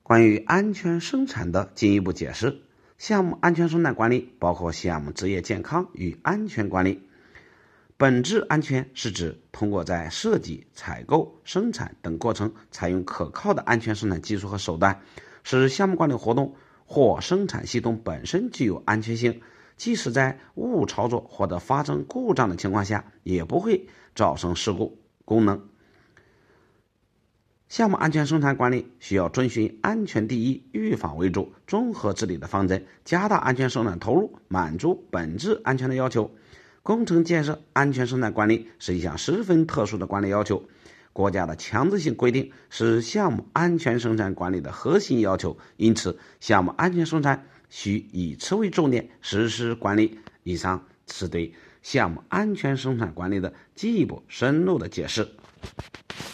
关于安全生产的进一步解释。项目安全生产管理包括项目职业健康与安全管理。本质安全是指通过在设计、采购、生产等过程采用可靠的安全生产技术和手段，使项目管理活动或生产系统本身具有安全性，即使在误操作或者发生故障的情况下，也不会造成事故功能。项目安全生产管理需要遵循安全第一、预防为主、综合治理的方针，加大安全生产投入，满足本质安全的要求。工程建设安全生产管理是一项十分特殊的管理要求，国家的强制性规定是项目安全生产管理的核心要求，因此项目安全生产需以此为重点实施管理。以上是对项目安全生产管理的进一步深入的解释。